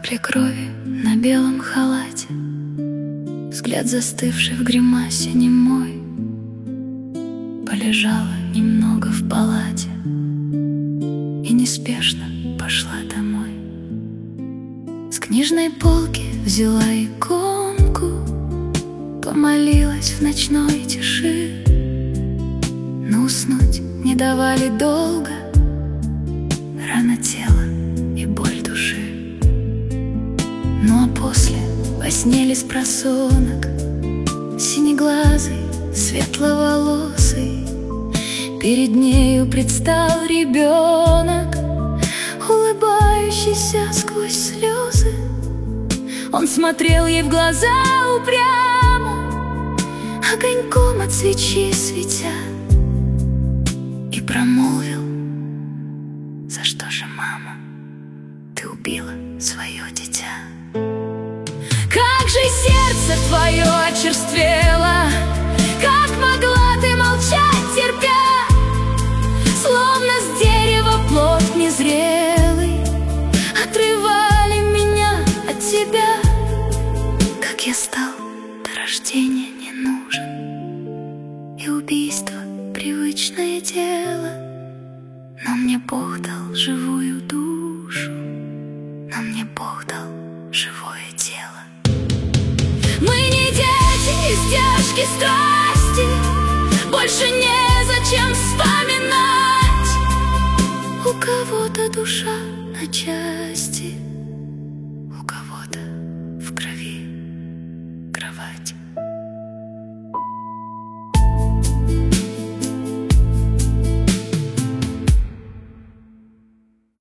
Капли крови на белом халате, взгляд застывший в гримасе немой. Полежала немного в палате и неспешно пошла домой. С книжной полки взяла иконку, помолилась в ночной тиши, но уснуть не давали долго рана тела и боль души. Ну а после во сне ли спросонок, синеглазый, светловолосый, перед нею предстал ребенок, улыбающийся сквозь слезы. Он смотрел ей в глаза упрямо, огоньком от свечи светя, и промолвил: за что же, мама, ты убила свое дитя? Как же сердце твое очерствело, как могла ты молчать, терпя, словно с дерева плод незрелый отрывали меня от тебя. Как я стал до рождения не нужен, и убийство привычное дело, но мне Бог дал живую душу, но мне Бог дал живое тело. Мы не дети из тяжкой страсти, больше незачем вспоминать. У кого-то душа на части,